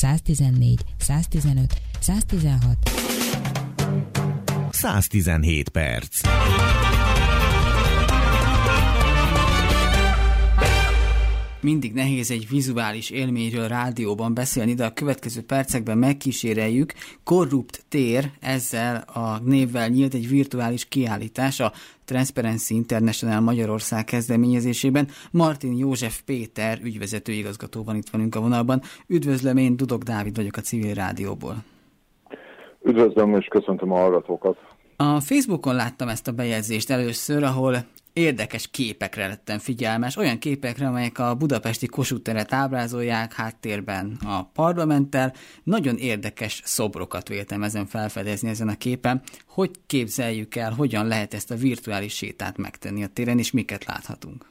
114, 115, 116, 117 perc. Mindig nehéz egy vizuális élményről rádióban beszélni, de a következő percekben megkíséreljük. Korrupt tér, ezzel a névvel nyílt egy virtuális kiállítás a Transparency International Magyarország kezdeményezésében. Martin József Péter ügyvezető igazgató van itt velünk a vonalban. Üdvözlöm, én Dudok Dávid vagyok a Civil Rádióból. Üdvözlöm és köszöntöm a hallgatókat. A Facebookon láttam ezt a bejegyzést először, ahol érdekes képekre lettem figyelmes, olyan képekre, amelyek a budapesti Kossuth teret ábrázolják, háttérben a parlamenttel. Nagyon érdekes szobrokat véltem ezen felfedezni ezen a képen. Hogy képzeljük el, hogyan lehet ezt a virtuális sétát megtenni a téren, és miket láthatunk?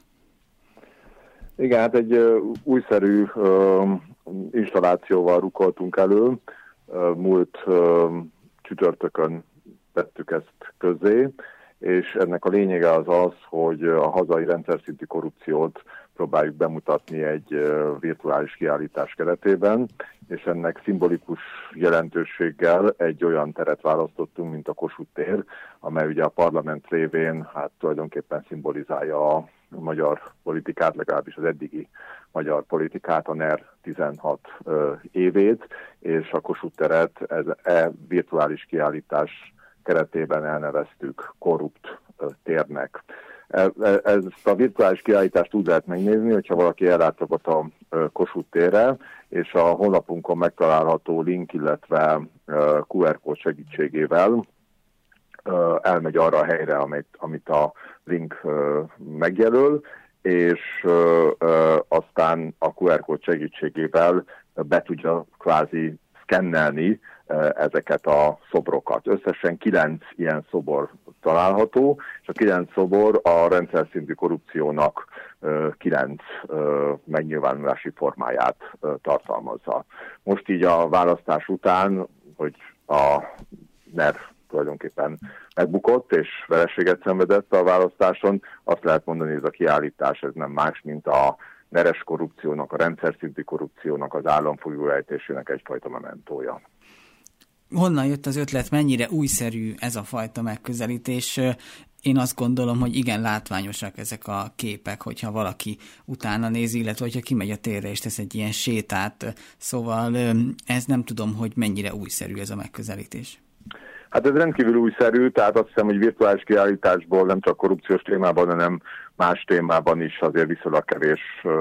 Igen, hát egy újszerű installációval rukoltunk elő. Múlt csütörtökön tettük ezt közzé, és ennek a lényege az, hogy a hazai rendszerszintű korrupciót próbáljuk bemutatni egy virtuális kiállítás keretében, és ennek szimbolikus jelentőséggel egy olyan teret választottunk, mint a Kossuth tér, amely ugye a parlament révén hát tulajdonképpen szimbolizálja a magyar politikát, legalábbis az eddigi magyar politikát, a NER 16 évét, és a Kossuth teret ez virtuális kiállítás keretében elneveztük korrupt térnek. Ezt a virtuális kiállítást úgy lehet megnézni, hogyha valaki ellátogat a Kossuth térre, és a honlapunkon megtalálható link, illetve QR kód segítségével elmegy arra a helyre, amit a link megjelöl, és aztán a QR kód segítségével be tudja kvázi szkennelni ezeket a szobrokat. Összesen 9 ilyen szobor található, és a 9 szobor a rendszer szintű korrupciónak 9 megnyilvánulási formáját tartalmazza. Most így a választás után, hogy a NER tulajdonképpen megbukott és vereséget szenvedett a választáson, azt lehet mondani, hogy ez a kiállítás ez nem más, mint a neres korrupciónak, a rendszer szintű korrupciónak, az államfoglyóejtésének egyfajta mementója. Honnan jött az ötlet, mennyire újszerű ez a fajta megközelítés? Én azt gondolom, hogy igen látványosak ezek a képek, hogyha valaki utána nézi, illetve hogyha kimegy a térre és tesz egy ilyen sétát. Szóval ez nem tudom, hogy mennyire újszerű ez a megközelítés. Hát ez rendkívül újszerű, tehát azt hiszem, hogy virtuális kiállításból nem csak korrupciós témában, hanem más témában is azért viszonylag kevés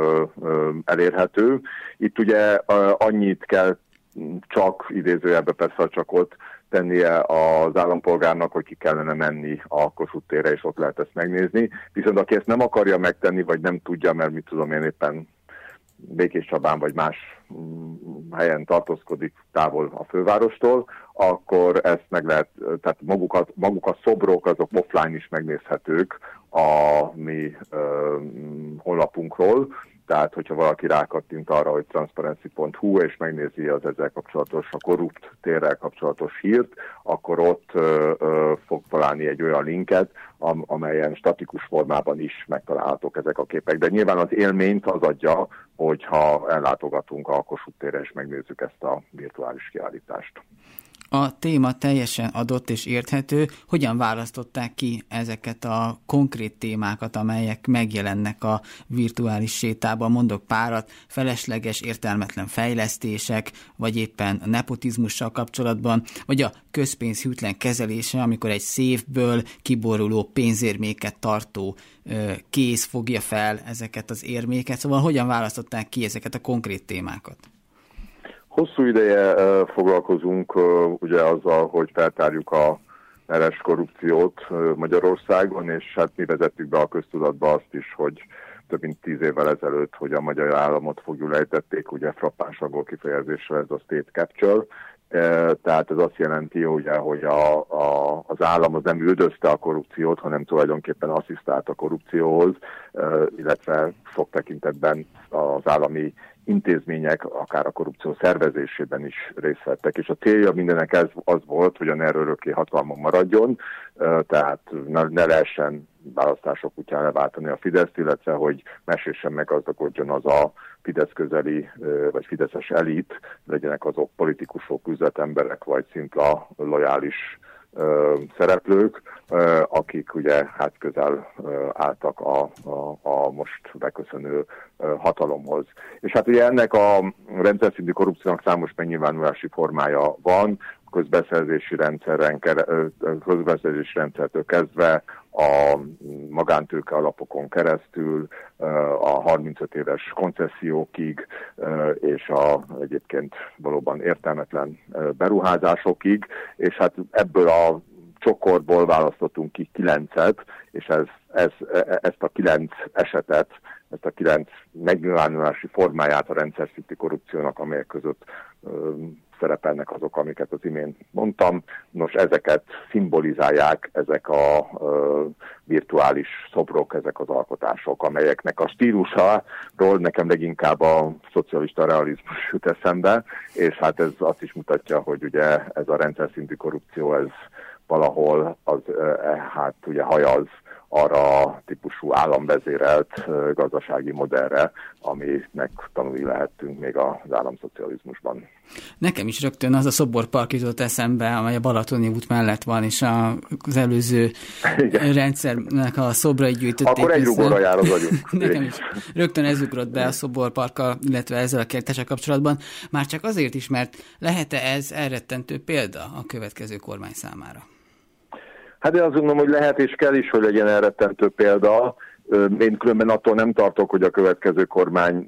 elérhető. Itt ugye annyit kell csak, idézőjelbe persze csak ott tennie az állampolgárnak, hogy ki kellene menni a Kossuth térre, és ott lehet ezt megnézni. Viszont aki ezt nem akarja megtenni, vagy nem tudja, mert mit tudom én éppen Békéscsabán vagy más helyen tartózkodik távol a fővárostól, akkor ezt meg lehet, tehát maguk a szobrok, azok offline is megnézhetők a mi honlapunkról. Tehát, hogyha valaki rákattint arra, hogy transparency.hu, és megnézi az ezzel kapcsolatos, a korrupt térrel kapcsolatos hírt, akkor ott fog találni egy olyan linket, amelyen statikus formában is megtalálhatók ezek a képek. De nyilván az élményt az adja, hogyha ellátogatunk a Kossuth térre, és megnézzük ezt a virtuális kiállítást. A téma teljesen adott és érthető. Hogyan választották ki ezeket a konkrét témákat, amelyek megjelennek a virtuális sétában? Mondok párat, felesleges, értelmetlen fejlesztések, vagy éppen a nepotizmussal kapcsolatban, vagy a közpénz hűtlen kezelése, amikor egy széfből kiboruló pénzérméket tartó kéz fogja fel ezeket az érméket. Szóval hogyan választották ki ezeket a konkrét témákat? Hosszú ideje foglalkozunk ugye azzal, hogy feltárjuk a neres korrupciót Magyarországon, és hát mi vezettük be a köztudatba azt is, hogy több mint 10 évvel ezelőtt, hogy a magyar államot foglyulejtették, ugye frappáns angol kifejezésre ez a state capture, tehát ez azt jelenti, ugye, hogy az állam az nem üldözte a korrupciót, hanem tulajdonképpen asszisztált a korrupcióhoz, illetve sok tekintetben az állami intézmények, akár a korrupció szervezésében is részt vettek, és a célja mindenek az volt, hogy a NER örökké hatalmon maradjon, tehát ne lehessen választások után leváltani a Fideszt, illetve hogy mesésen meggazdagodjon az a Fidesz közeli, vagy fideszes elit, legyenek azok politikusok, üzletemberek, vagy szimpla lojális szereplők, akik ugye hát közel álltak a most beköszönő hatalomhoz. És hát ugye ennek a rendszer szintű korrupciónak számos megnyilvánulási formája van, közbeszerzési rendszertől kezdve a magántőke alapokon keresztül, a 35 éves koncessziókig, és egyébként valóban értelmetlen beruházásokig, és hát ebből a csokorból választottunk ki 9-et, és ezt a 9 esetet, ezt a 9 megnyilvánulási formáját a rendszer szintű korrupciónak, amelyek között szerepelnek azok, amiket az imént mondtam. Nos, ezeket szimbolizálják ezek a virtuális szobrok, ezek az alkotások, amelyeknek a stílusáról nekem leginkább a szocialista realizmus jut eszembe, és hát ez azt is mutatja, hogy ugye ez a rendszer szintű korrupció, ez valahol hát ugye hajaz arra a típusú államvezérelt gazdasági modellre, aminek tanulni lehettünk még az államszocializmusban. Nekem is rögtön az a szoborpark jutott eszembe, amely a Balatoni út mellett van, és az előző rendszernek a szobrai gyűjtötték. Akkor egy rugóra jár az agyunk. Nekem is rögtön ez ugrott be a szoborparkkal, illetve ezzel a kérdéssel kapcsolatban. Már csak azért is, mert lehet-e ez elrettentő példa a következő kormány számára? Hát én azt gondolom, hogy lehet és kell is, hogy legyen elrettentő példa. Én különben attól nem tartok, hogy a következő kormánynak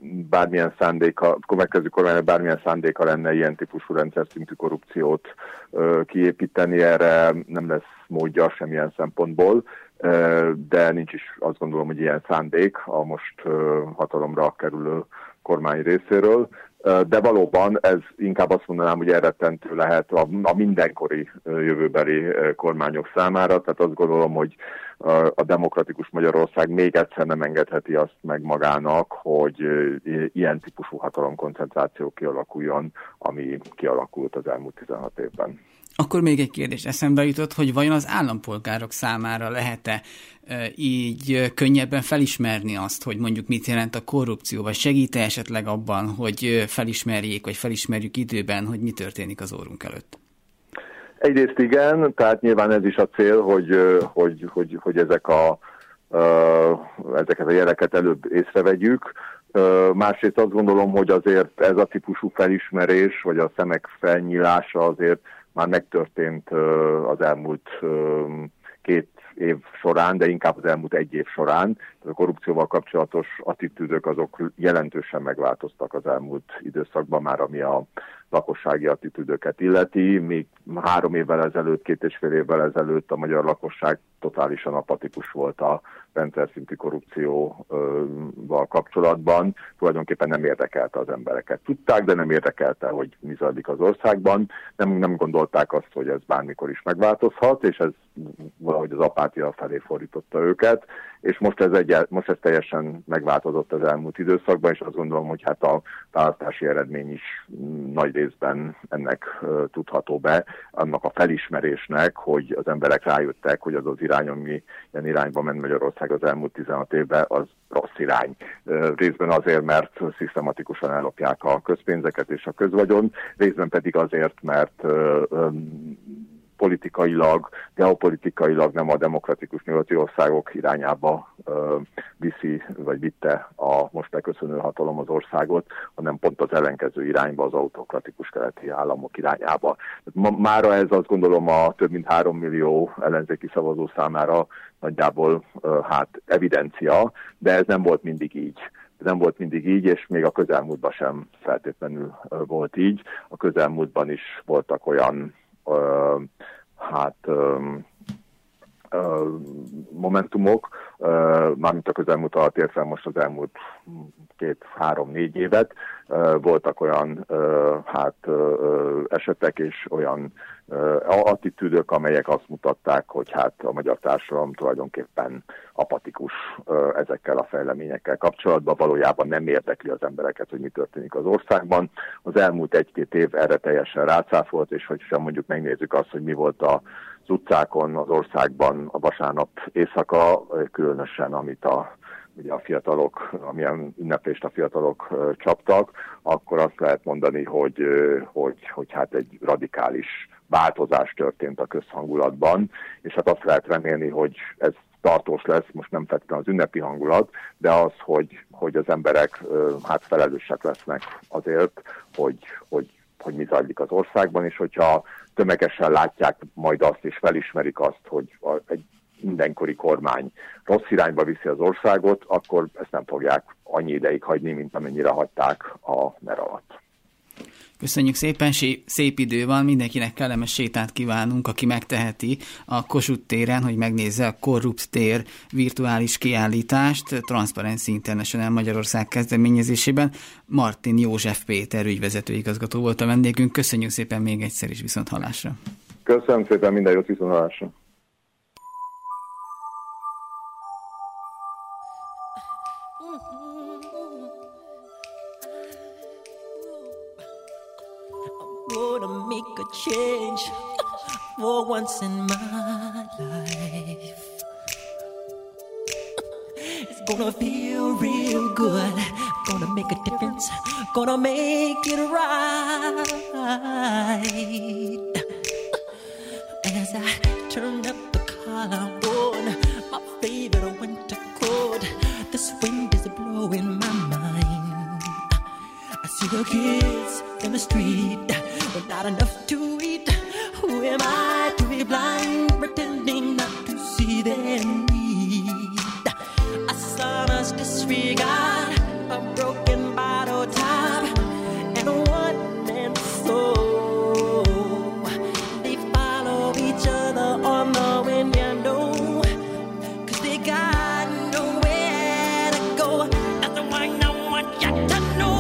bármilyen szándéka lenne ilyen típusú rendszer szintű korrupciót kiépíteni, erre nem lesz módja semmilyen szempontból, de nincs is azt gondolom, hogy ilyen szándék a most hatalomra kerülő kormány részéről. De valóban ez inkább azt mondanám, hogy elrettentő lehet a mindenkori jövőbeli kormányok számára. Tehát azt gondolom, hogy a demokratikus Magyarország még egyszer nem engedheti azt meg magának, hogy ilyen típusú hatalomkoncentráció kialakuljon, ami kialakult az elmúlt 16 évben. Akkor még egy kérdés eszembe jutott, hogy vajon az állampolgárok számára lehet-e így könnyebben felismerni azt, hogy mondjuk mit jelent a korrupció, vagy segít-e esetleg abban, hogy felismerjék, vagy felismerjük időben, hogy mi történik az orrunk előtt? Egyrészt igen, tehát nyilván ez is a cél, hogy ezeket a jeleket előbb észrevegyük. Másrészt azt gondolom, hogy azért ez a típusú felismerés, vagy a szemek felnyílása azért már megtörtént az elmúlt 2 év során, de inkább az elmúlt 1 év során. A korrupcióval kapcsolatos attitűdök azok jelentősen megváltoztak az elmúlt időszakban már, ami a lakossági attitűdöket illeti. Még 3 évvel ezelőtt, 2,5 évvel ezelőtt a magyar lakosság totálisan apatikus volt a rendszer szintű korrupcióval kapcsolatban. Tulajdonképpen nem érdekelte az embereket. Tudták, de nem érdekelte, hogy mi zajlik az országban. Nem gondolták azt, hogy ez bármikor is megváltozhat, és ez valahogy az apátia felé fordította őket. És most ez teljesen megváltozott az elmúlt időszakban, és azt gondolom, hogy hát a választási eredmény is nagy részben ennek tudható be, annak a felismerésnek, hogy az emberek rájöttek, hogy az az irány, ami ilyen irányba ment Magyarország az elmúlt 16 évben, az rossz irány. Részben azért, mert szisztematikusan ellopják a közpénzeket és a közvagyon, részben pedig azért, mert politikailag, geopolitikailag nem a demokratikus nyugati országok irányába vitte a most beköszönő hatalom az országot, hanem pont az ellenkező irányba, az autokratikus keleti államok irányába. Mára ez azt gondolom a több mint 3 millió ellenzéki szavazó számára nagyjából evidencia, de ez nem volt mindig így. Nem volt mindig így, és még a közelmúltban sem feltétlenül volt így. A közelmúltban is voltak olyan momentumok, mármint a közelmúlt alatt értve most az elmúlt 2-3-4 évet. Voltak olyan esetek és olyan attitűdök, amelyek azt mutatták, hogy hát a magyar társadalom tulajdonképpen apatikus ezekkel a fejleményekkel kapcsolatban, valójában nem érdekli az embereket, hogy mi történik az országban. Az elmúlt 1-2 év erre teljesen rácáfolt, és hogyha mondjuk megnézzük azt, hogy mi volt az utcákon, az országban a vasárnap éjszaka, különösen amit ugye a fiatalok, amilyen ünneplést a fiatalok csaptak, akkor azt lehet mondani, hogy hát egy radikális változás történt a közhangulatban, és hát azt lehet remélni, hogy ez tartós lesz, most nem feltétlenül az ünnepi hangulat, de az, hogy az emberek hát felelősek lesznek azért, hogy mi zajlik az országban, és hogyha tömegesen látják majd azt, és felismerik azt, hogy egy mindenkori kormány rossz irányba viszi az országot, akkor ezt nem fogják annyi ideig hagyni, mint amennyire hagyták a NER alatt. Köszönjük szépen, szép idő van, mindenkinek kellemes sétát kívánunk, aki megteheti a Kossuth téren, hogy megnézze a Korrupt tér virtuális kiállítást, Transparency International Magyarország kezdeményezésében. Martin József Péter ügyvezető igazgató volt a vendégünk. Köszönjük szépen még egyszer is, viszonthallásra. Köszönöm szépen, minden jót, viszonthallásra. Gonna make a change for once in my life. It's gonna feel real good. Gonna make a difference. Gonna make it right. As I turn up the collar on my favorite winter coat, this wind is blowing my mind. I see the kids in the street, but not enough to eat. Who am I to be blind, pretending not to see their need? A sonorous disregard, a broken bottle top, and a one-man soul. They follow each other on the window, 'cause they got nowhere to go. That's why I want you to know.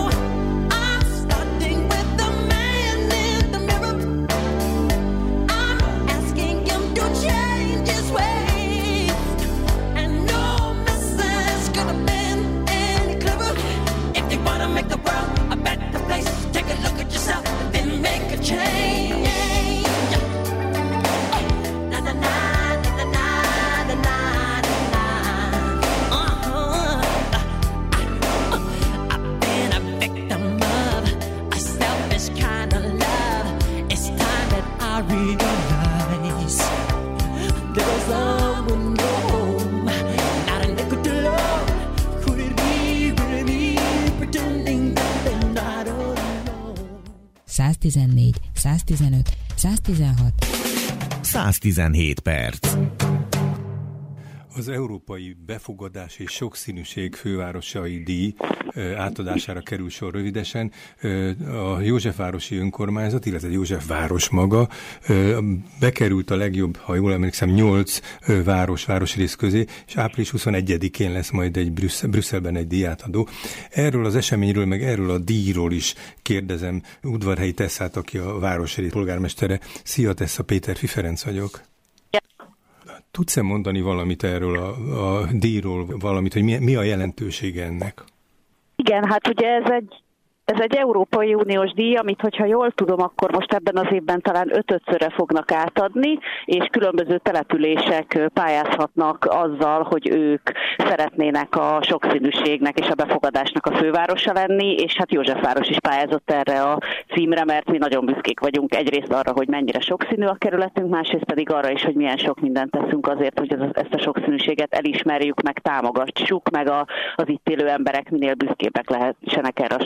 There's someone home, not a nickel to love. Could it be really me pretending that they're not alone? 114, 115, 116. 117 perc. Az Európai Befogadás és Sokszínűség fővárosai díj átadására kerül sor rövidesen. A Józsefvárosi önkormányzat, illetve Józsefváros maga bekerült a legjobb, ha jól emlékszem, 8 városrész közé, és április 21-én lesz majd egy Brüsszelben egy díjátadó. Erről az eseményről, meg erről a díjról is kérdezem Udvarhelyi Tesszát, aki a városrész polgármestere. Szia Tessa, Péterfi Ferenc vagyok. Tudsz-e mondani valamit erről a díjról, valamit, hogy mi a jelentősége ennek? Igen, hát ugye ez egy Európai Uniós díj, amit, hogyha jól tudom, akkor most ebben az évben talán 5-szörre fognak átadni, és különböző települések pályázhatnak azzal, hogy ők szeretnének a sokszínűségnek és a befogadásnak a fővárosa lenni, és hát Józsefváros is pályázott erre a címre, mert mi nagyon büszkék vagyunk egyrészt arra, hogy mennyire sokszínű a kerületünk, másrészt pedig arra is, hogy milyen sok mindent teszünk azért, hogy ezt a sokszínűséget elismerjük, meg támogassuk, meg az itt élő emberek minél büszkébbek lehessenek erre a sokféleségre.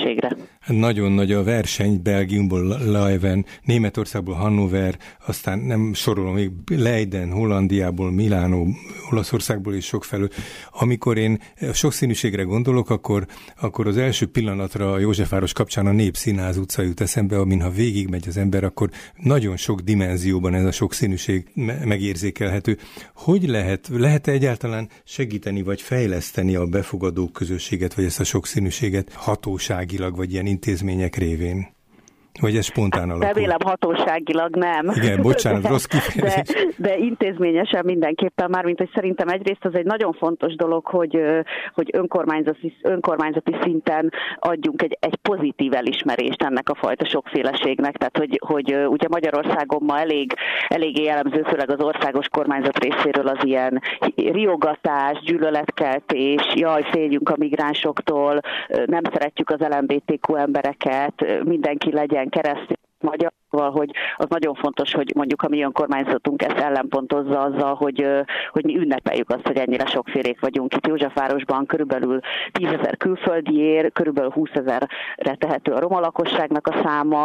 sokszínűségre. Nagyon nagy a verseny, Belgiumból Leuven, Németországból Hannover, aztán nem sorolom még Leiden, Hollandiából, Milánó, Olaszországból is sokfelől. Amikor én sokszínűségre gondolok, akkor az első pillanatra a Józsefváros kapcsán a Népszínház utca jut eszembe, amin ha végigmegy az ember, akkor nagyon sok dimenzióban ez a sokszínűség megérzékelhető. Hogy lehet egyáltalán segíteni vagy fejleszteni a befogadó közösséget, vagy ezt a sokszínűséget hatóságilag, vagy ilyen intézmények révén? Vagy ez spontán alakul? Remélem hatóságilag nem. Igen, bocsánat, rossz kifejezés. De intézményesen mindenképpen, mármint, hogy szerintem egyrészt az egy nagyon fontos dolog, hogy önkormányzati szinten adjunk egy pozitív elismerést ennek a fajta sokféleségnek. Tehát, hogy ugye Magyarországon ma eléggé jellemző, főleg az országos kormányzat részéről az ilyen riogatás, gyűlöletkeltés, jaj, féljünk a migránsoktól, nem szeretjük az LMBTQ embereket, mindenki legyen keresztény magyar, hogy az nagyon fontos, hogy mondjuk a mi önkormányzatunk ezt ellenpontozza azzal, hogy mi ünnepeljük azt, hogy ennyire sokfélék vagyunk. Itt Józsefvárosban körülbelül 10 000 külföldi ér, körülbelül 20 000-re tehető a roma lakosságnak a száma,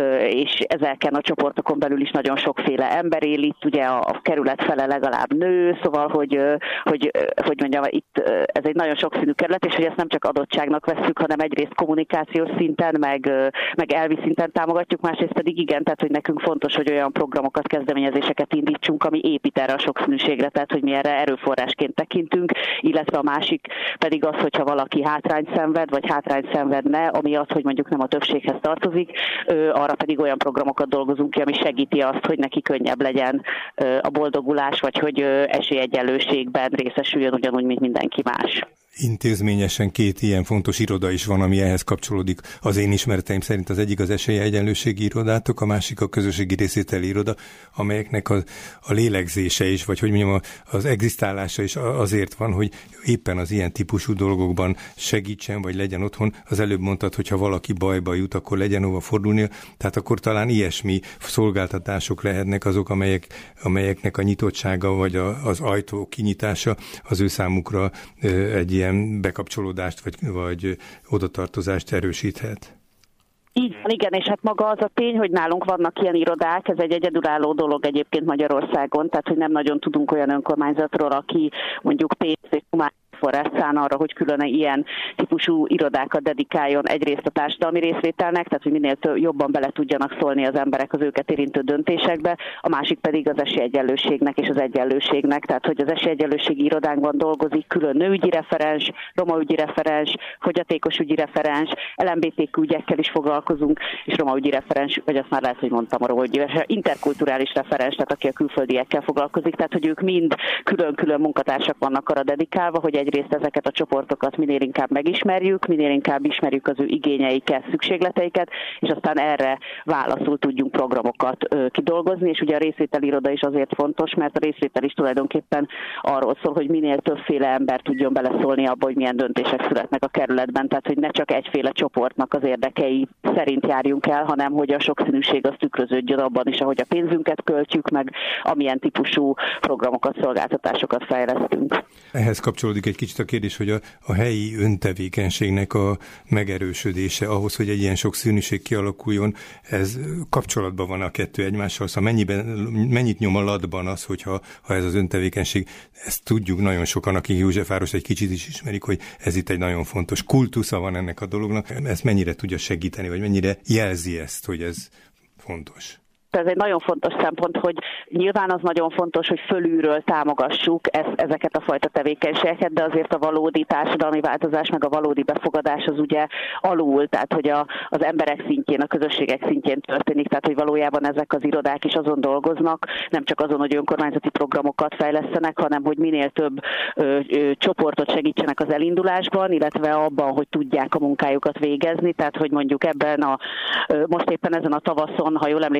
és ezeken a csoportokon belül is nagyon sokféle ember él itt, ugye a kerület fele legalább nő, szóval, hogy mondjam, itt ez egy nagyon sokszínű kerület, és hogy ezt nem csak adottságnak vesszük, hanem egyrészt kommunikációs szinten, meg elvi szinten támogatjuk, másrészt pedig igen, tehát hogy nekünk fontos, hogy olyan programokat, kezdeményezéseket indítsunk, ami épít erre a sokszínűségre, tehát hogy mi erre erőforrásként tekintünk, illetve a másik pedig az, hogyha valaki hátrányt szenved, vagy hátrányt szenvedne, amiatt, hogy mondjuk nem a többséghez tartozik, arra pedig olyan programokat dolgozunk ki, ami segíti azt, hogy neki könnyebb legyen a boldogulás, vagy hogy esélyegyenlőségben részesüljön ugyanúgy, mint mindenki más. Intézményesen 2 ilyen fontos iroda is van, ami ehhez kapcsolódik. Az én ismereteim szerint az egyik az esélyegyenlőségi irodátok, a másik a közösségi részvételi iroda, amelyeknek a lélegzése is, vagy hogy mondjam, az egzisztálása is azért van, hogy éppen az ilyen típusú dolgokban segítsen, vagy legyen otthon. Az előbb mondtad, hogy ha valaki bajba jut, akkor legyen hova fordulnia, tehát akkor talán ilyesmi szolgáltatások lehetnek azok, amelyeknek a nyitottsága, vagy az ajtó kinyitása az ő számukra egy ilyen bekapcsolódást vagy odatartozást erősíthet. Így van, igen, és hát maga az a tény, hogy nálunk vannak ilyen irodák, ez egy egyedülálló dolog egyébként Magyarországon, tehát hogy nem nagyon tudunk olyan önkormányzatról, aki mondjuk pénzt és forrás szán arra, hogy külön ilyen típusú irodákat dedikáljon egyrészt a társadalmi részvételnek, tehát hogy minél jobban bele tudjanak szólni az emberek az őket érintő döntésekbe, a másik pedig az esélyegyenlőségnek és az egyenlőségnek, tehát hogy az esélyegyenlőségi irodánkban dolgozik külön nőügyi referens, romaügyi referens, fogyatékos ügyi referens, LMBTQ ügyekkel is foglalkozunk, és romaügyi referens, vagy azt már lehet, hogy mondtam arról, hogy interkulturális referens, tehát aki a külföldiekkel foglalkozik, tehát hogy ők mind külön-külön munkatársak vannak arra dedikálva, hogy egyrészt ezeket a csoportokat minél inkább megismerjük, minél inkább ismerjük az ő igényeiket, szükségleteiket, és aztán erre válaszul tudjunk programokat kidolgozni, és ugye a részvételi iroda is azért fontos, mert a részvétel is tulajdonképpen arról szól, hogy minél többféle ember tudjon beleszólni abba, hogy milyen döntések születnek a kerületben, tehát hogy ne csak egyféle csoportnak az érdekei szerint járjunk el, hanem hogy a sokszínűség az tükröződjön abban is, ahogy a pénzünket költjük, meg amilyen típusú programokat, szolgáltatásokat fejlesztünk. Ehhez kapcsolódik egy kicsit a kérdés, hogy a helyi öntevékenységnek a megerősödése ahhoz, hogy egy ilyen sokszínűség kialakuljon, ez kapcsolatban van a kettő egymással, szóval mennyit nyom a latban az, hogyha ez az öntevékenység, ezt tudjuk nagyon sokan, akik Józsefvárost egy kicsit is ismerik, hogy ez itt egy nagyon fontos kultusza van ennek a dolognak, ezt mennyire tudja segíteni, vagy mennyire jelzi ezt, hogy ez fontos? Ez egy nagyon fontos szempont, hogy nyilván az nagyon fontos, hogy fölülről támogassuk ezeket a fajta tevékenységeket, de azért a valódi társadalmi változás, meg a valódi befogadás az ugye alul, tehát hogy az emberek szintjén, a közösségek szintjén történik, tehát hogy valójában ezek az irodák is azon dolgoznak, nem csak azon, hogy önkormányzati programokat fejlesztenek, hanem hogy minél több csoportot segítsenek az elindulásban, illetve abban, hogy tudják a munkájukat végezni, tehát hogy mondjuk ebben most éppen ezen a tavaszon, ha jól emlékszem, akkor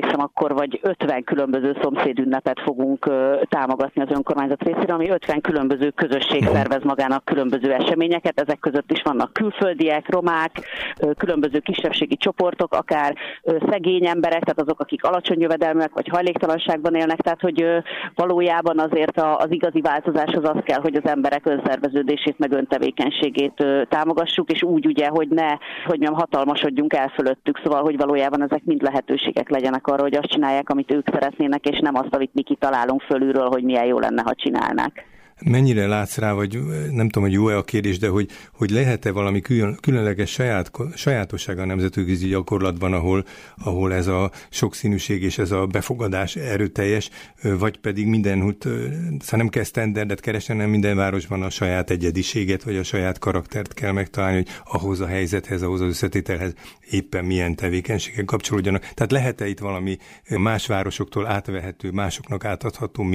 akkor vagy 50 különböző szomszédünnepet fogunk támogatni az önkormányzat részéről, ami 50 különböző közösség szervez magának különböző eseményeket. Ezek között is vannak külföldiek, romák, különböző kisebbségi csoportok, akár szegény emberek, tehát azok, akik alacsony jövedelműek vagy hajléktalanságban élnek, tehát hogy valójában azért az igazi változáshoz az kell, hogy az emberek önszerveződését meg öntevékenységét támogassuk, és úgy ugye, hogy ne, hogy mi hatalmasodjunk el fölöttük, szóval, hogy valójában ezek mind lehetőségek legyenek arra, hogy azt csinálják, amit ők szeretnének, és nem azt, amit mi kitalálunk fölülről, hogy milyen jó lenne, ha csinálnák. Mennyire látsz rá, vagy nem tudom, hogy jó-e a kérdés, de hogy lehet-e valami különleges sajátosság a nemzetközi gyakorlatban, ahol ez a sokszínűség és ez a befogadás erőteljes, vagy pedig mindenhut, szóval nem kell standardet keresni, hanem minden városban a saját egyediséget, vagy a saját karaktert kell megtalálni, hogy ahhoz a helyzethez, ahhoz az összetételhez éppen milyen tevékenységek kapcsolódjanak. Tehát lehet-e itt valami más városoktól átvehető, másoknak átadható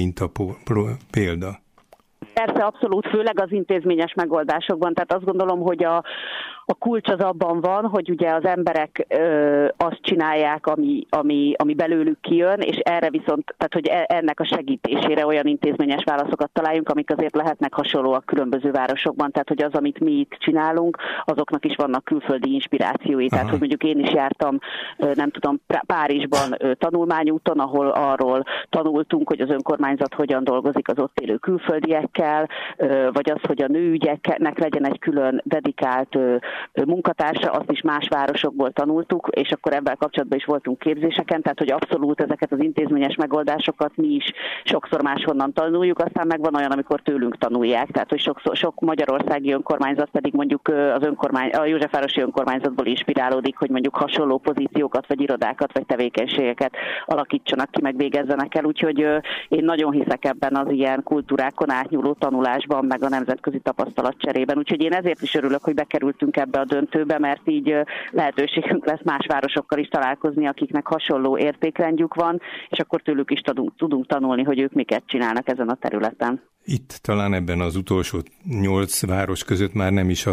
példa? Persze, abszolút, főleg az intézményes megoldásokban. Tehát azt gondolom, hogy a kulcs az abban van, hogy ugye az emberek azt csinálják, ami belőlük kijön, és erre viszont, tehát hogy ennek a segítésére olyan intézményes válaszokat találjunk, amik azért lehetnek hasonlóak különböző városokban. Tehát, hogy az, amit mi itt csinálunk, azoknak is vannak külföldi inspirációi. Aha. Tehát, hogy mondjuk én is jártam, nem tudom, Párizsban tanulmányúton, ahol arról tanultunk, hogy az önkormányzat hogyan dolgozik az ott élő külföldiekkel, vagy az, hogy a nőügyeknek legyen egy külön dedikált munkatársa, azt is más városokból tanultuk, és akkor ebben kapcsolatban is voltunk képzéseken, tehát hogy abszolút ezeket az intézményes megoldásokat mi is sokszor máshonnan tanuljuk, aztán meg van olyan, amikor tőlünk tanulják, tehát hogy sok magyarországi önkormányzat pedig mondjuk a Józsefvárosi önkormányzatból inspirálódik, hogy mondjuk hasonló pozíciókat, vagy irodákat, vagy tevékenységeket alakítsanak ki, meg végezzenek el, úgyhogy én nagyon hiszek ebben az ilyen kultúrákon átnyúló tanulásban, meg a nemzetközi tapasztalatcserében, úgyhogy én ezért is örülök, hogy bekerültünk ebbe a döntőbe, mert így lehetőségünk lesz más városokkal is találkozni, akiknek hasonló értékrendjük van, és akkor tőlük is tudunk tanulni, hogy ők miket csinálnak ezen a területen. Itt talán ebben az utolsó 8 város között már nem is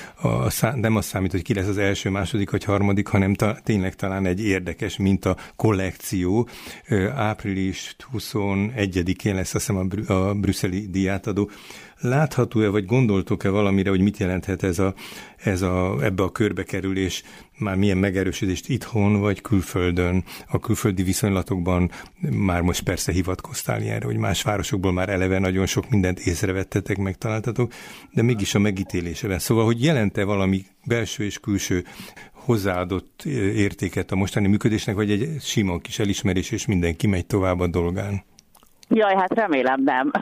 nem az számít, hogy ki lesz az első, második vagy harmadik, hanem tényleg talán egy érdekes minta kollekció. Április 21-én lesz azt hiszem a brüsszeli díjátadó. Látható-e, vagy gondoltok-e valamire, hogy mit jelenthet ebbe a körbekerülés, már milyen megerősödést itthon vagy külföldön, a külföldi viszonylatokban? Már most persze hivatkoztál ilyenre, hogy más városokból már eleve nagyon sok mindent észrevettetek, megtaláltatok, de mégis a megítélésében. Szóval, hogy jelent-e valami belső és külső hozzáadott értéket a mostani működésnek, vagy egy sima kis elismerés, és mindenki megy tovább a dolgán? Jaj, hát remélem nem.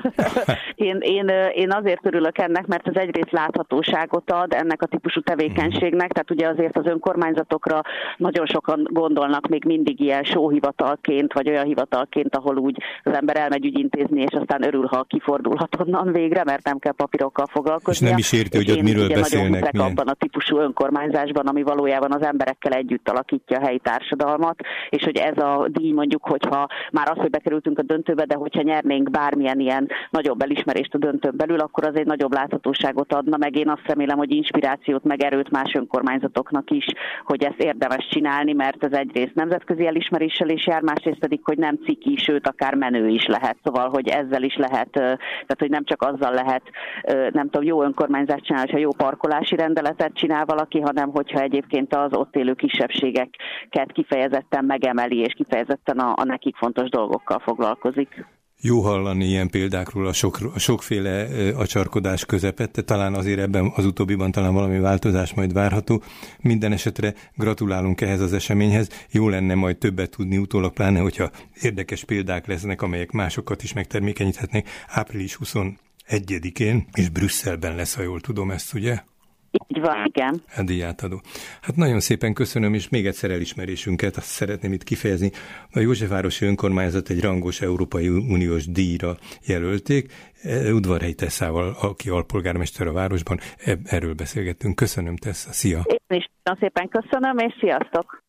Én azért örülök ennek, mert ez egyrészt láthatóságot ad ennek a típusú tevékenységnek, tehát ugye azért az önkormányzatokra nagyon sokan gondolnak még mindig ilyen sóhivatalként, vagy olyan hivatalként, ahol úgy az ember elmegy ügyintézni, és aztán örül, ha kifordulhat onnan végre, mert nem kell papírokkal foglalkozni. És nem is érti, hogy ott miről beszélnek. Én abban a típusú önkormányzásban, ami valójában az emberekkel együtt alakítja a helyi társadalmat, és hogy ez a díj mondjuk, hogyha már az, hogy bekerültünk a döntőbe, de hogyha nyernénk bármilyen ilyen nagyobb elismerést a döntőn belül, akkor az egy nagyobb láthatóságot adna, meg én azt remélem, hogy inspirációt, meg erőt más önkormányzatoknak is, hogy ezt érdemes csinálni, mert ez egyrészt nemzetközi elismeréssel is jár, másrészt pedig, hogy nem ciki, sőt, akár menő is lehet. Szóval, hogy ezzel is lehet, tehát, hogy nem csak azzal lehet, nem tudom, jó önkormányzát csinál, hogyha jó parkolási rendeletet csinál valaki, hanem hogyha egyébként az ott élő kisebbségeket kifejezetten megemeli, és kifejezetten a nekik fontos dolgokkal foglalkozik. Jó hallani ilyen példákról a sokféle acsarkodás közepette, talán azért ebben az utóbbiban talán valami változás majd várható. Minden esetre gratulálunk ehhez az eseményhez. Jó lenne majd többet tudni utólag, pláne, hogyha érdekes példák lesznek, amelyek másokat is megtermékenyíthetnek. Április 21-én, és Brüsszelben lesz, ha jól tudom ezt, ugye? Így van, igen. A díjátadó. Hát nagyon szépen köszönöm, és még egyszer elismerésünket, azt szeretném itt kifejezni. A Józsefvárosi Önkormányzat egy rangos Európai Uniós díjra jelölték. Udvarhelyi Tesszával, aki alpolgármester a városban, erről beszélgettünk. Köszönöm, Tessa, szia! Én is nagyon szépen köszönöm, és sziasztok!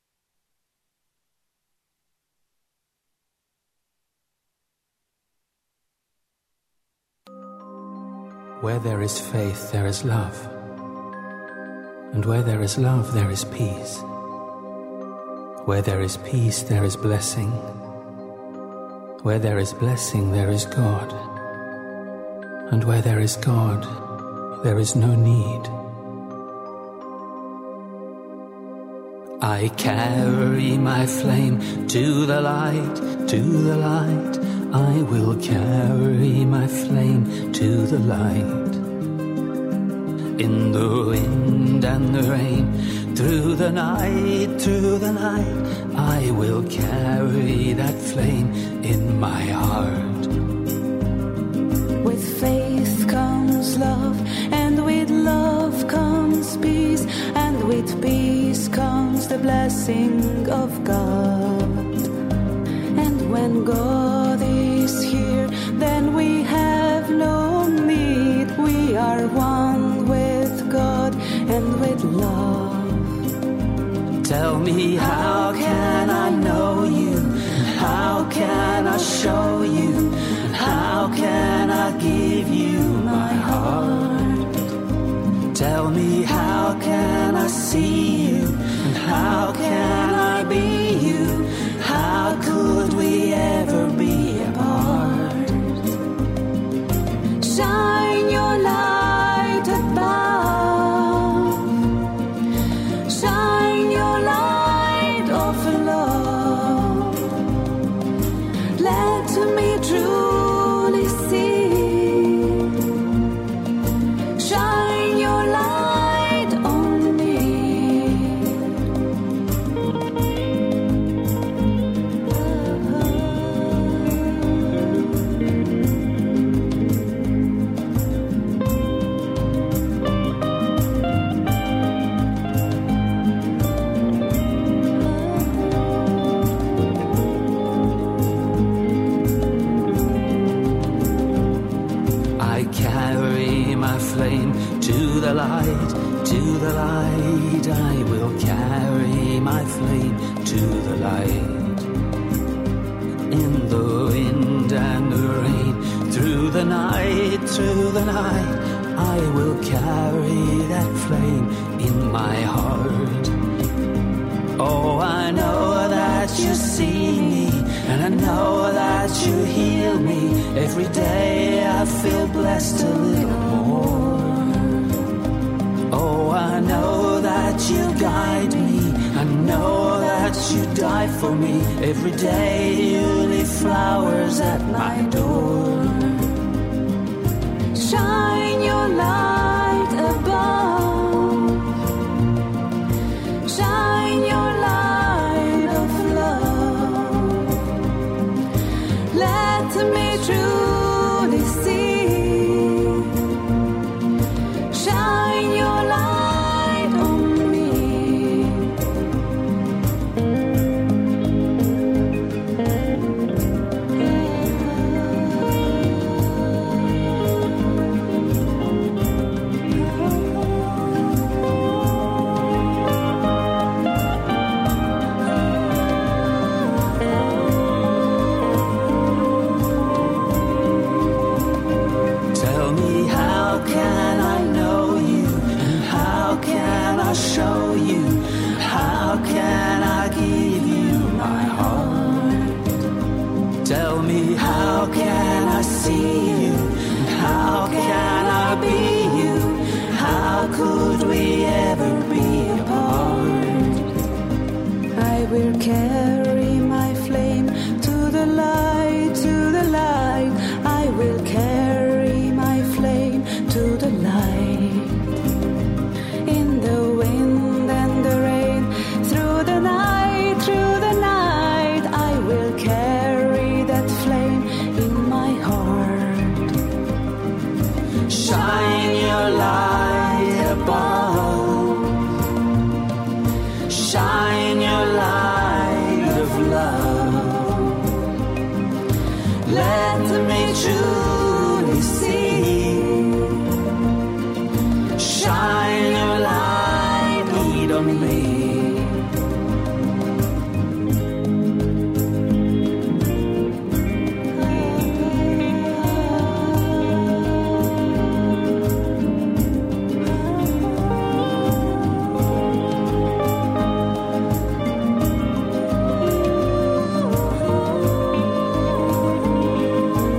Where there is faith, there is love. And where there is love, there is peace. Where there is peace, there is blessing. Where there is blessing, there is God. And where there is God, there is no need. I carry my flame to the light, to the light. I will carry my flame to the light. In the wind and the rain, through the night, I will carry that flame in my heart. With faith comes love, and with love comes peace, and with peace comes the blessing of God. And when God is here, then we have no need. We are one with God and with love. Tell me, how can I know you? How can I show you? How can I give you my heart? Tell me, how can I see you? And how can I be you? How could we ever be apart? Shine your light above. Shine your light of love. Let me truly see. Shine your light on me. I carry my flame to the light, to the light. I will carry my flame to the light. In the wind and the rain, through the night, I will carry that flame in my heart. Oh, I know that you see me, and I know that you heal me. Every day I feel blessed a little more. Oh, I know that you guide me. I know that you die for me. Every day you leave flowers at my door. Shine your light above. Shine your light of love. Let me truly see. Shine your light on me. Tell me, how can I know you? And how can I show you? How can I give you my heart? Tell me, how can I see you? And how can I be you? How could we ever be apart? I will carry my flame to the light, to the light. I will carry my flame to the light. In the wind and the rain, through the night, I will carry that flame in my heart. Shine your light above. Shine your light of love. Let me truly see.